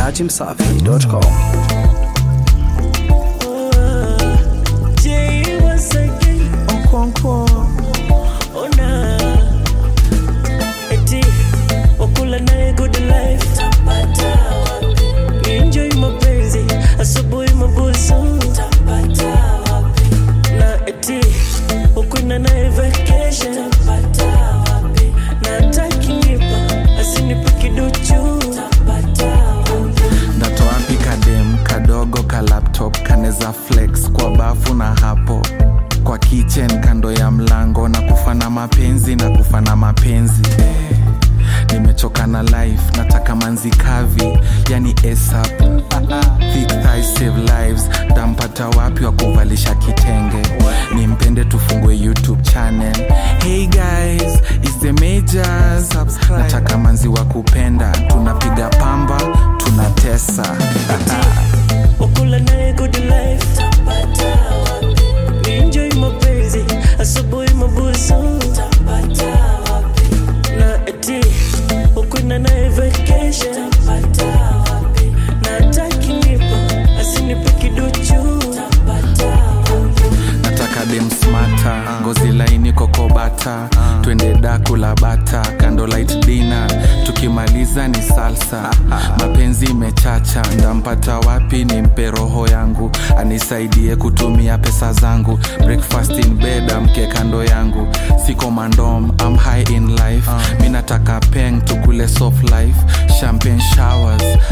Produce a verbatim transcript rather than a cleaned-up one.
dachimsafi dot com. Kaneza flex kwa bafu na hapo kwa kitchen kando ya mlango na kufana mapenzi na kufana mapenzi eh. Nimechoka na life nataka manzi kavi yani ASAP thick thighs save lives tampata wapi wa kuvalisha kitenge nimpende tufungue YouTube channel. Hey guys it's the Majors nataka manzi wa kupenda tunapiga pamba tunatesa Okula nae good life tapata wapi ni enjoy mapenzi asubuhi mabusu tapata wapi na eti ukwenda nae vacation tapata wapi na taki nipa asinipe kiduchu tapata wapi nataka dem smarta ngozi laini kokobata twende daku la bata kando light dinner tukimaliza ni salsa mapenzi imechacha ndampata wapi nimpe roho yangu anisaidie kutumia pesa zangu breakfast in bed amke kando yangu siko mandom I'm high in life mimi nataka peng tukule soft life champagne showers